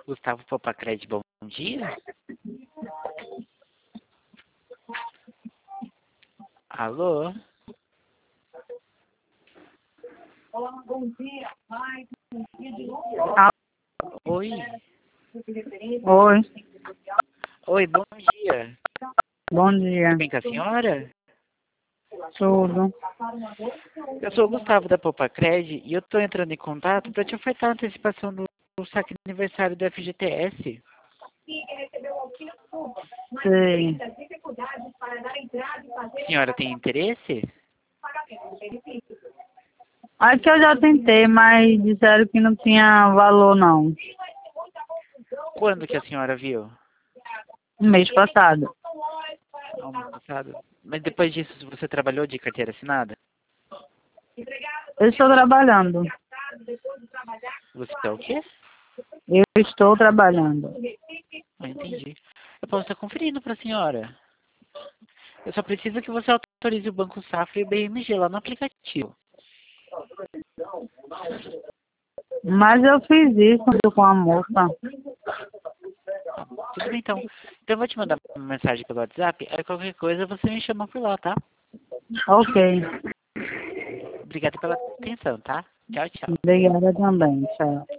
Gustavo Popacred, bom dia. Alô? Olá, bom dia. Oi? Oi, Oi, bom dia. bom dia. Tudo bem com a senhora? Tudo. Eu sou o Gustavo da Popacred e eu tô entrando em contato para te ofertar a antecipação do saque de aniversário do FGTS. Sei. A senhora tem interesse? Acho que eu já tentei, mas disseram que não tinha valor, não. Quando que a senhora viu? No mês passado. No ano passado? Mas depois disso você trabalhou de carteira assinada? Eu estou trabalhando. Você é o quê? Eu estou trabalhando. Não entendi. Eu posso estar conferindo para a senhora. Eu só preciso que você autorize o Banco Safra e o BMG lá no aplicativo. Mas eu fiz isso com a moça. Tudo bem, então. Então eu vou te mandar uma mensagem pelo WhatsApp. Aí qualquer coisa você me chama por lá, tá? Ok. Obrigado pela atenção, tá? Tchau, tchau. Obrigada também. Tchau.